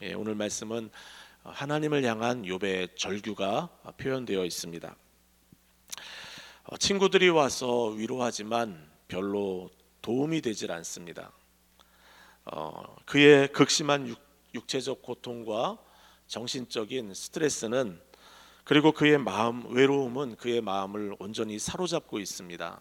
오늘 말씀은 하나님을 향한 욥의 절규가 표현되어 있습니다. 친구들이 와서 위로하지만 별로 도움이 되질 않습니다. 그의 극심한 육체적 고통과 정신적인 스트레스는, 그리고 그의 외로움은 그의 마음을 온전히 사로잡고 있습니다.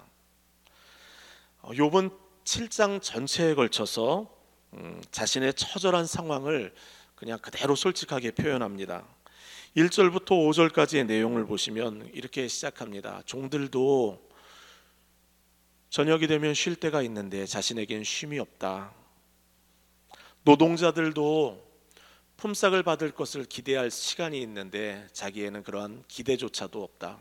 욥은 7장 전체에 걸쳐서 자신의 처절한 상황을 그냥 그대로 솔직하게 표현합니다. 1절부터 5절까지의 내용을 보시면 이렇게 시작합니다. 종들도 저녁이 되면 쉴 때가 있는데 자신에겐 쉼이 없다. 노동자들도 품삯을 받을 것을 기대할 시간이 있는데 자기에는 그러한 기대조차도 없다.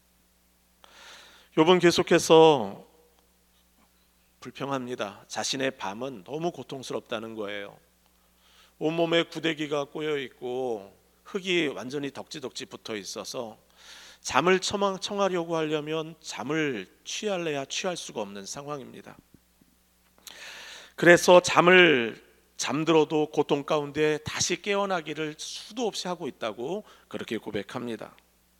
욥은 계속해서 불평합니다. 자신의 밤은 너무 고통스럽다는 거예요. 온몸에 구데기가 꼬여 있고 흙이 완전히 덕지덕지 붙어 있어서 잠을 청하려고 하려면 잠을 취할래야 취할 수가 없는 상황입니다. 그래서 잠들어도 고통 가운데 다시 깨어나기를 수도 없이 하고 있다고 그렇게 고백합니다.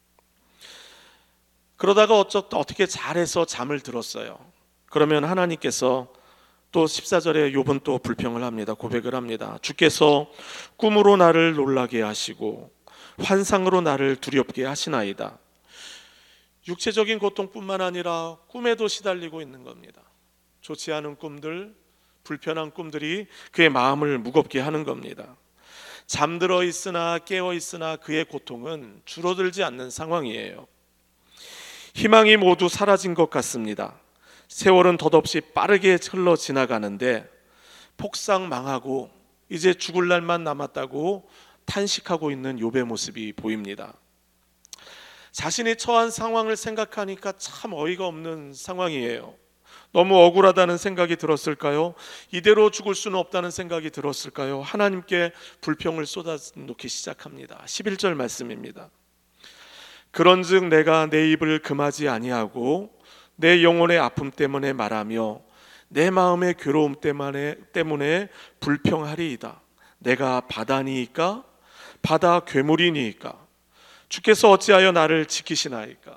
그러다가 어떻게 잘해서 잠을 들었어요. 그러면 하나님께서 또 14절에 욥은 또 불평을 합니다. 고백을 합니다. 주께서 꿈으로 나를 놀라게 하시고 환상으로 나를 두렵게 하시나이다. 육체적인 고통뿐만 아니라 꿈에도 시달리고 있는 겁니다. 좋지 않은 꿈들, 불편한 꿈들이 그의 마음을 무겁게 하는 겁니다. 잠들어 있으나 깨어 있으나 그의 고통은 줄어들지 않는 상황이에요. 희망이 모두 사라진 것 같습니다. 세월은 덧없이 빠르게 흘러 지나가는데 폭삭 망하고 이제 죽을 날만 남았다고 탄식하고 있는 욥의 모습이 보입니다. 자신이 처한 상황을 생각하니까 참 어이가 없는 상황이에요. 너무 억울하다는 생각이 들었을까요? 이대로 죽을 수는 없다는 생각이 들었을까요? 하나님께 불평을 쏟아놓기 시작합니다. 11절 말씀입니다. 그런즉 내가 내 입을 금하지 아니하고 내 영혼의 아픔 때문에 말하며 내 마음의 괴로움 때문에 불평하리이다. 내가 바다니이까? 바다 괴물이니이까? 주께서 어찌하여 나를 지키시나이까?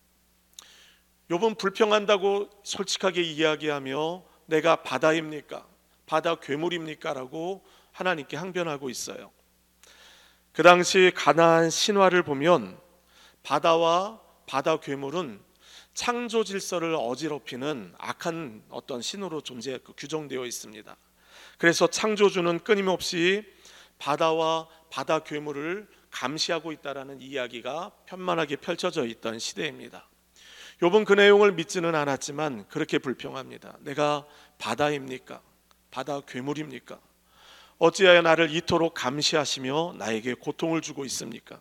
욥은 불평한다고 솔직하게 이야기하며 내가 바다입니까? 바다 괴물입니까? 라고 하나님께 항변하고 있어요. 그 당시 가나안 신화를 보면 바다와 바다 괴물은 창조 질서를 어지럽히는 악한 어떤 신으로 규정되어 있습니다. 그래서 창조주는 끊임없이 바다와 바다 괴물을 감시하고 있다라는 이야기가 편만하게 펼쳐져 있던 시대입니다. 욥은 그 내용을 믿지는 않았지만 그렇게 불평합니다. 내가 바다입니까? 바다 괴물입니까? 어찌하여 나를 이토록 감시하시며 나에게 고통을 주고 있습니까?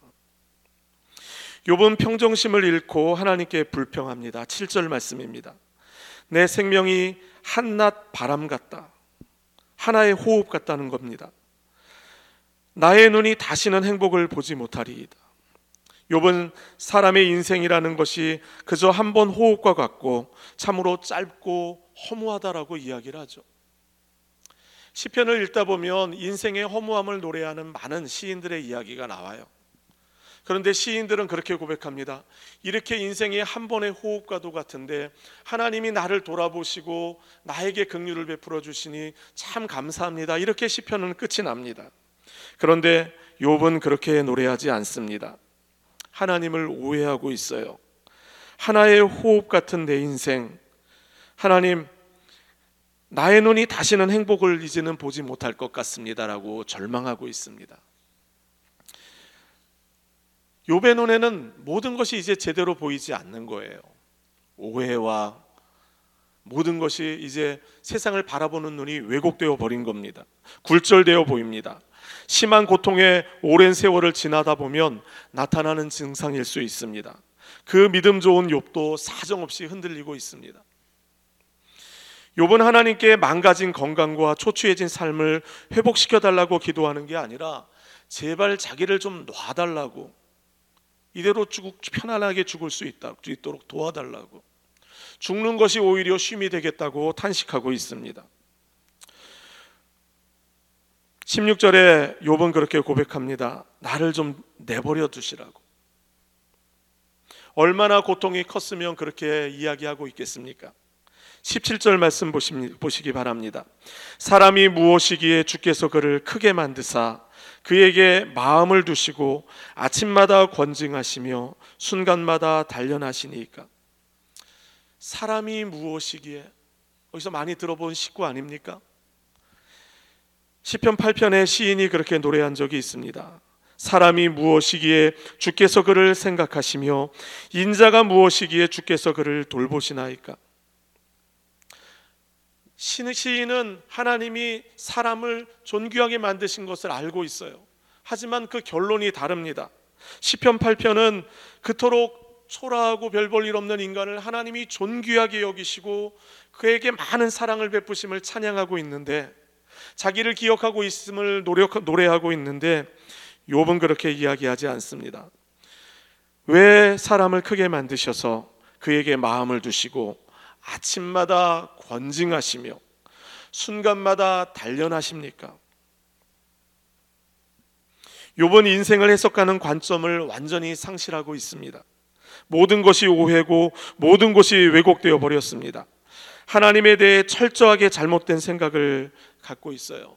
욥은 평정심을 잃고 하나님께 불평합니다. 7절 말씀입니다. 내 생명이 한낮 바람 같다. 하나의 호흡 같다는 겁니다. 나의 눈이 다시는 행복을 보지 못하리이다. 욥은 사람의 인생이라는 것이 그저 한 번 호흡과 같고 참으로 짧고 허무하다라고 이야기를 하죠. 시편을 읽다 보면 인생의 허무함을 노래하는 많은 시인들의 이야기가 나와요. 그런데 시인들은 그렇게 고백합니다. 이렇게 인생이 한 번의 호흡과도 같은데 하나님이 나를 돌아보시고 나에게 긍휼을 베풀어 주시니 참 감사합니다. 이렇게 시편은 끝이 납니다. 그런데 욥은 그렇게 노래하지 않습니다. 하나님을 오해하고 있어요. 하나의 호흡 같은 내 인생, 하나님, 나의 눈이 다시는 행복을 이제는 보지 못할 것 같습니다라고 절망하고 있습니다. 욥의 눈에는 모든 것이 이제 제대로 보이지 않는 거예요. 오해와 모든 것이 이제 세상을 바라보는 눈이 왜곡되어 버린 겁니다. 굴절되어 보입니다. 심한 고통에 오랜 세월을 지나다 보면 나타나는 증상일 수 있습니다. 그 믿음 좋은 욥도 사정없이 흔들리고 있습니다. 욥은 하나님께 망가진 건강과 초췌해진 삶을 회복시켜달라고 기도하는 게 아니라 제발 자기를 좀 놔달라고, 이대로 편안하게 죽을 수 있도록 도와달라고, 죽는 것이 오히려 쉼이 되겠다고 탄식하고 있습니다. 16절에 욥은 그렇게 고백합니다. 나를 좀 내버려 두시라고. 얼마나 고통이 컸으면 그렇게 이야기하고 있겠습니까? 17절 말씀 보시기 바랍니다. 사람이 무엇이기에 주께서 그를 크게 만드사 그에게 마음을 두시고 아침마다 권징하시며 순간마다 단련하시니까. 사람이 무엇이기에, 여기서 많이 들어본 식구 아닙니까? 시편 8편에 시인이 그렇게 노래한 적이 있습니다. 사람이 무엇이기에 주께서 그를 생각하시며 인자가 무엇이기에 주께서 그를 돌보시나이까. 시인은 하나님이 사람을 존귀하게 만드신 것을 알고 있어요. 하지만 그 결론이 다릅니다. 시편 8편은 그토록 초라하고 별 볼 일 없는 인간을 하나님이 존귀하게 여기시고 그에게 많은 사랑을 베푸심을 찬양하고 있는데, 자기를 기억하고 있음을 노래하고 있는데, 욥은 그렇게 이야기하지 않습니다. 왜 사람을 크게 만드셔서 그에게 마음을 두시고 아침마다 권징하시며 순간마다 단련하십니까? 욥은 인생을 해석하는 관점을 완전히 상실하고 있습니다. 모든 것이 오해고 모든 것이 왜곡되어 버렸습니다. 하나님에 대해 철저하게 잘못된 생각을 갖고 있어요.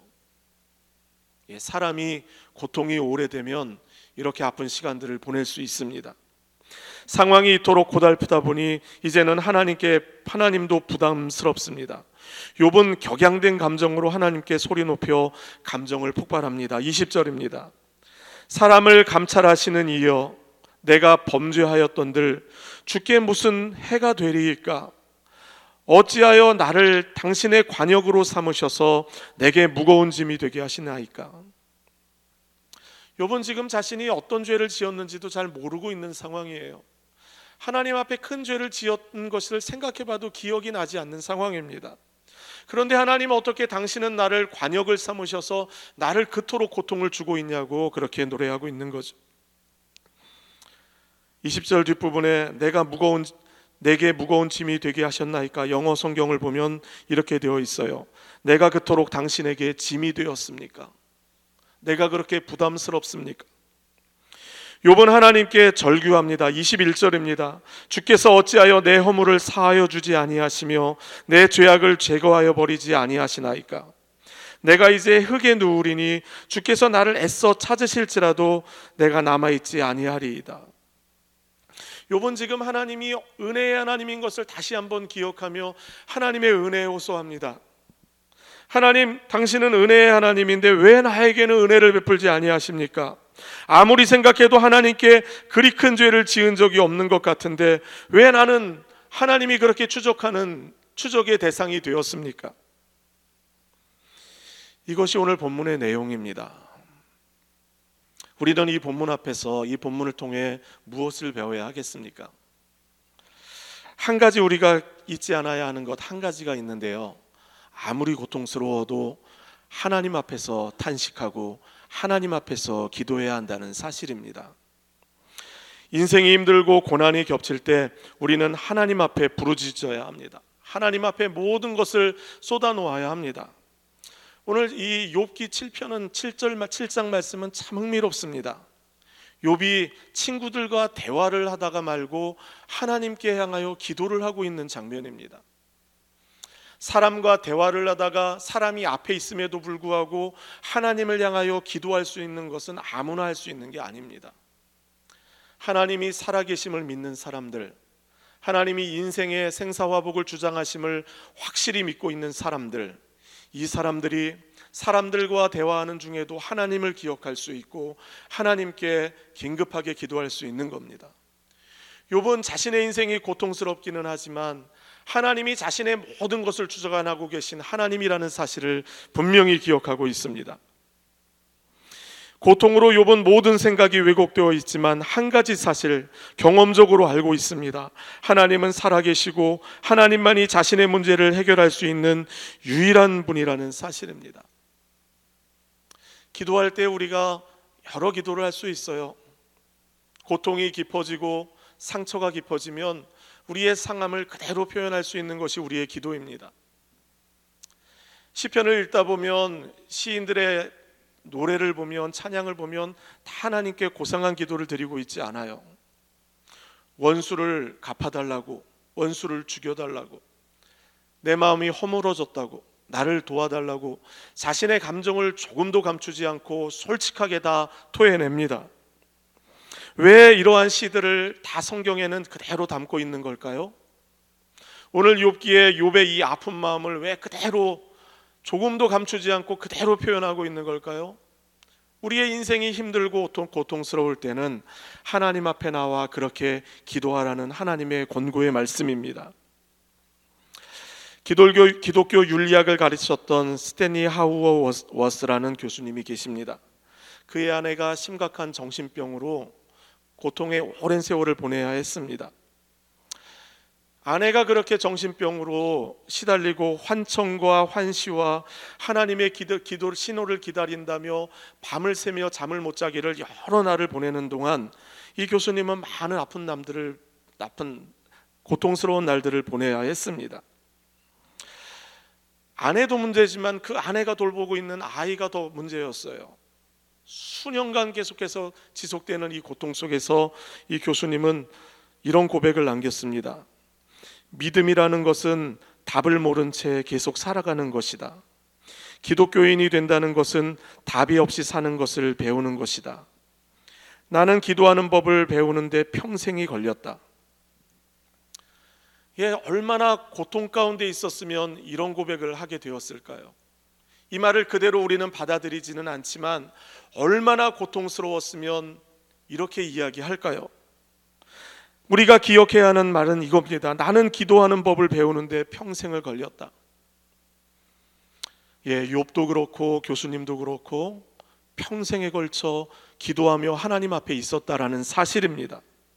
사람이 고통이 오래되면 이렇게 아픈 시간들을 보낼 수 있습니다. 상황이 이토록 고달프다 보니 이제는 하나님도 부담스럽습니다. 욥은 격양된 감정으로 하나님께 소리 높여 감정을 폭발합니다. 20절입니다. 사람을 감찰하시는 이여 내가 범죄하였던들 주께 무슨 해가 되리이까? 어찌하여 나를 당신의 관역으로 삼으셔서 내게 무거운 짐이 되게 하시나이까? 욥은 지금 자신이 어떤 죄를 지었는지도 잘 모르고 있는 상황이에요. 하나님 앞에 큰 죄를 지었던 것을 생각해봐도 기억이 나지 않는 상황입니다. 그런데 하나님은 어떻게 당신은 나를 관역을 삼으셔서 나를 그토록 고통을 주고 있냐고 그렇게 노래하고 있는 거죠. 20절 뒷부분에 내게 무거운 짐이 되게 하셨나이까? 영어 성경을 보면 이렇게 되어 있어요. 내가 그토록 당신에게 짐이 되었습니까? 내가 그렇게 부담스럽습니까? 욥은 하나님께 절규합니다. 21절입니다. 주께서 어찌하여 내 허물을 사하여 주지 아니하시며 내 죄악을 제거하여 버리지 아니하시나이까? 내가 이제 흙에 누우리니 주께서 나를 애써 찾으실지라도 내가 남아있지 아니하리이다. 욥은 지금 하나님이 은혜의 하나님인 것을 다시 한번 기억하며 하나님의 은혜에 호소합니다. 하나님, 당신은 은혜의 하나님인데 왜 나에게는 은혜를 베풀지 아니하십니까? 아무리 생각해도 하나님께 그리 큰 죄를 지은 적이 없는 것 같은데 왜 나는 하나님이 그렇게 추적하는 추적의 대상이 되었습니까? 이것이 오늘 본문의 내용입니다. 우리는 이 본문 앞에서 이 본문을 통해 무엇을 배워야 하겠습니까? 한 가지 우리가 잊지 않아야 하는 것 한 가지가 있는데요. 아무리 고통스러워도 하나님 앞에서 탄식하고 하나님 앞에서 기도해야 한다는 사실입니다. 인생이 힘들고 고난이 겹칠 때 우리는 하나님 앞에 부르짖어야 합니다. 하나님 앞에 모든 것을 쏟아놓아야 합니다. 오늘 이 욥기 7편은 7장 말씀은 참 흥미롭습니다. 욥이 친구들과 대화를 하다가 말고 하나님께 향하여 기도를 하고 있는 장면입니다. 사람과 대화를 하다가 사람이 앞에 있음에도 불구하고 하나님을 향하여 기도할 수 있는 것은 아무나 할 수 있는 게 아닙니다. 하나님이 살아계심을 믿는 사람들, 하나님이 인생의 생사화복을 주장하심을 확실히 믿고 있는 사람들, 이 사람들이 사람들과 대화하는 중에도 하나님을 기억할 수 있고 하나님께 긴급하게 기도할 수 있는 겁니다. 욥은 자신의 인생이 고통스럽기는 하지만 하나님이 자신의 모든 것을 주관하고 계신 하나님이라는 사실을 분명히 기억하고 있습니다. 고통으로 욥은 모든 생각이 왜곡되어 있지만 한 가지 사실 경험적으로 알고 있습니다. 하나님은 살아계시고 하나님만이 자신의 문제를 해결할 수 있는 유일한 분이라는 사실입니다. 기도할 때 우리가 여러 기도를 할 수 있어요. 고통이 깊어지고 상처가 깊어지면 우리의 상함을 그대로 표현할 수 있는 것이 우리의 기도입니다. 시편을 읽다 보면 시인들의 노래를 보면, 찬양을 보면 다 하나님께 고상한 기도를 드리고 있지 않아요. 원수를 갚아달라고, 원수를 죽여달라고, 내 마음이 허물어졌다고, 나를 도와달라고 자신의 감정을 조금도 감추지 않고 솔직하게 다 토해냅니다. 왜 이러한 시들을 다 성경에는 그대로 담고 있는 걸까요? 오늘 욥기에 욥의 이 아픈 마음을 왜 그대로 조금도 감추지 않고 그대로 표현하고 있는 걸까요? 우리의 인생이 힘들고 고통스러울 때는 하나님 앞에 나와 그렇게 기도하라는 하나님의 권고의 말씀입니다. 기독교 윤리학을 가르쳤던 스탠리 하우어워스라는 교수님이 계십니다. 그의 아내가 심각한 정신병으로 고통의 오랜 세월을 보내야 했습니다. 아내가 그렇게 정신병으로 시달리고 환청과 환시와 하나님의 기도 신호를 기다린다며 밤을 새며 잠을 못 자기를 여러 날을 보내는 동안 이 교수님은 많은 아픈 고통스러운 날들을 보내야 했습니다. 아내도 문제지만 그 아내가 돌보고 있는 아이가 더 문제였어요. 수년간 계속해서 지속되는 이 고통 속에서 이 교수님은 이런 고백을 남겼습니다. 믿음이라는 것은 답을 모른 채 계속 살아가는 것이다. 기독교인이 된다는 것은 답이 없이 사는 것을 배우는 것이다. 나는 기도하는 법을 배우는데 평생이 걸렸다. 얼마나 고통 가운데 있었으면 이런 고백을 하게 되었을까요? 이 말을 그대로 우리는 받아들이지는 않지만 얼마나 고통스러웠으면 이렇게 이야기할까요? 우리가 기억해야 하는 말은 이겁니다. 나는 기도하는 법을 배우는데 평생을 걸렸다. 욥도 그렇고 교수님도 그렇고 평생에 걸쳐 기도하며 하나님 앞에 있었다라는 사실입니다.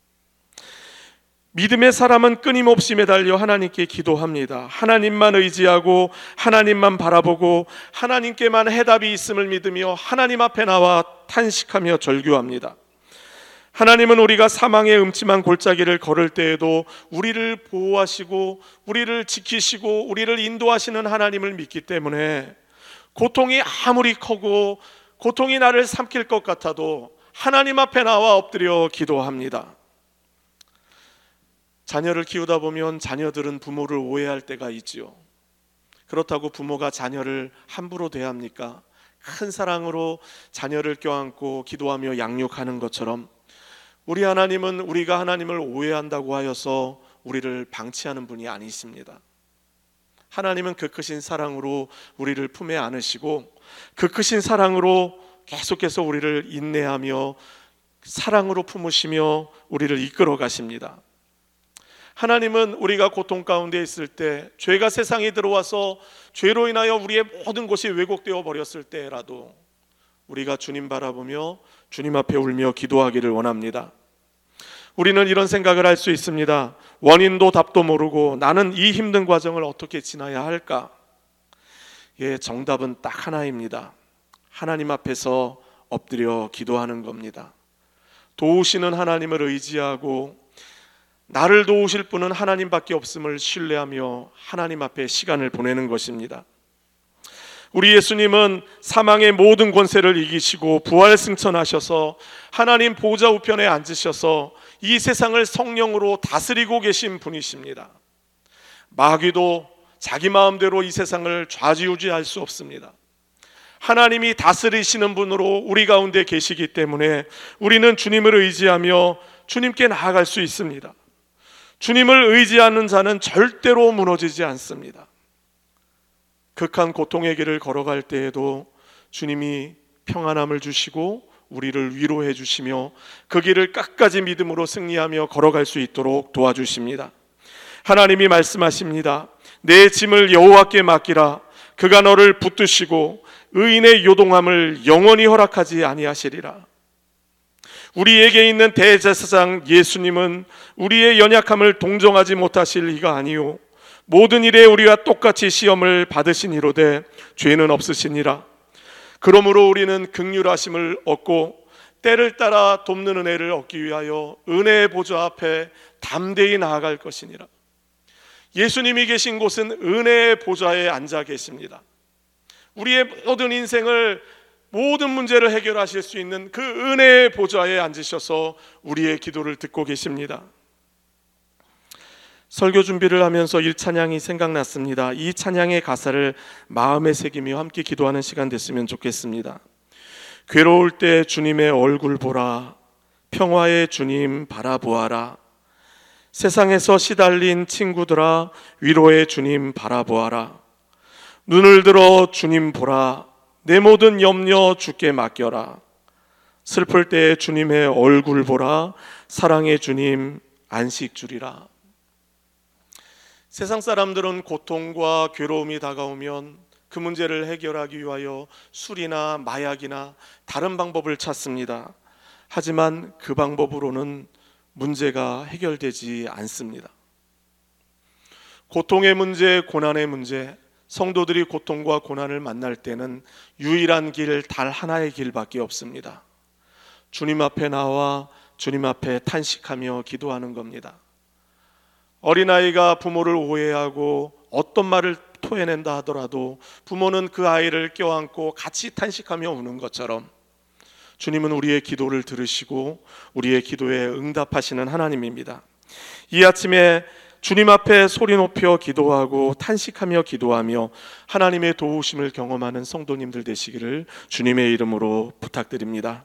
믿음의 사람은 끊임없이 매달려 하나님께 기도합니다. 하나님만 의지하고 하나님만 바라보고 하나님께만 해답이 있음을 믿으며 하나님 앞에 나와 탄식하며 절규합니다. 하나님은 우리가 사망의 음침한 골짜기를 걸을 때에도 우리를 보호하시고 우리를 지키시고 우리를 인도하시는 하나님을 믿기 때문에 고통이 아무리 크고 고통이 나를 삼킬 것 같아도 하나님 앞에 나와 엎드려 기도합니다. 자녀를 키우다 보면 자녀들은 부모를 오해할 때가 있지요. 그렇다고 부모가 자녀를 함부로 대합니까? 큰 사랑으로 자녀를 껴안고 기도하며 양육하는 것처럼 우리 하나님은 우리가 하나님을 오해한다고 하여서 우리를 방치하는 분이 아니십니다. 하나님은 그 크신 사랑으로 우리를 품에 안으시고 그 크신 사랑으로 계속해서 우리를 인내하며 사랑으로 품으시며 우리를 이끌어 가십니다. 하나님은 우리가 고통 가운데 있을 때, 죄가 세상에 들어와서 죄로 인하여 우리의 모든 것이 왜곡되어 버렸을 때라도 우리가 주님 바라보며 주님 앞에 울며 기도하기를 원합니다. 우리는 이런 생각을 할 수 있습니다. 원인도 답도 모르고 나는 이 힘든 과정을 어떻게 지나야 할까? 정답은 딱 하나입니다. 하나님 앞에서 엎드려 기도하는 겁니다. 도우시는 하나님을 의지하고 나를 도우실 분은 하나님밖에 없음을 신뢰하며 하나님 앞에 시간을 보내는 것입니다. 우리 예수님은 사망의 모든 권세를 이기시고 부활 승천하셔서 하나님 보좌 우편에 앉으셔서 이 세상을 성령으로 다스리고 계신 분이십니다. 마귀도 자기 마음대로 이 세상을 좌지우지할 수 없습니다. 하나님이 다스리시는 분으로 우리 가운데 계시기 때문에 우리는 주님을 의지하며 주님께 나아갈 수 있습니다. 주님을 의지하는 자는 절대로 무너지지 않습니다. 극한 고통의 길을 걸어갈 때에도 주님이 평안함을 주시고 우리를 위로해 주시며 그 길을 끝까지 믿음으로 승리하며 걸어갈 수 있도록 도와주십니다. 하나님이 말씀하십니다. 내 짐을 여호와께 맡기라. 그가 너를 붙드시고 의인의 요동함을 영원히 허락하지 아니하시리라. 우리에게 있는 대제사장 예수님은 우리의 연약함을 동정하지 못하실 이가 아니요 모든 일에 우리와 똑같이 시험을 받으시니로되 죄는 없으시니라. 그러므로 우리는 긍휼하심을 얻고 때를 따라 돕는 은혜를 얻기 위하여 은혜의 보좌 앞에 담대히 나아갈 것이니라. 예수님이 계신 곳은 은혜의 보좌에 앉아 계십니다. 우리의 모든 인생을 모든 문제를 해결하실 수 있는 그 은혜의 보좌에 앉으셔서 우리의 기도를 듣고 계십니다. 설교 준비를 하면서 1찬양이 생각났습니다. 이 찬양의 가사를 마음에 새기며 함께 기도하는 시간 됐으면 좋겠습니다. 괴로울 때 주님의 얼굴 보라, 평화의 주님 바라보아라. 세상에서 시달린 친구들아, 위로의 주님 바라보아라. 눈을 들어 주님 보라, 내 모든 염려 주께 맡겨라. 슬플 때 주님의 얼굴 보라, 사랑의 주님 안식 주리라. 세상 사람들은 고통과 괴로움이 다가오면 그 문제를 해결하기 위하여 술이나 마약이나 다른 방법을 찾습니다. 하지만 그 방법으로는 문제가 해결되지 않습니다. 고통의 문제, 고난의 문제, 성도들이 고통과 고난을 만날 때는 유일한 길, 단 하나의 길밖에 없습니다. 주님 앞에 나와 주님 앞에 탄식하며 기도하는 겁니다. 어린아이가 부모를 오해하고 어떤 말을 토해낸다 하더라도 부모는 그 아이를 껴안고 같이 탄식하며 우는 것처럼 주님은 우리의 기도를 들으시고 우리의 기도에 응답하시는 하나님입니다. 이 아침에 주님 앞에 소리 높여 기도하고 탄식하며 기도하며 하나님의 도우심을 경험하는 성도님들 되시기를 주님의 이름으로 부탁드립니다.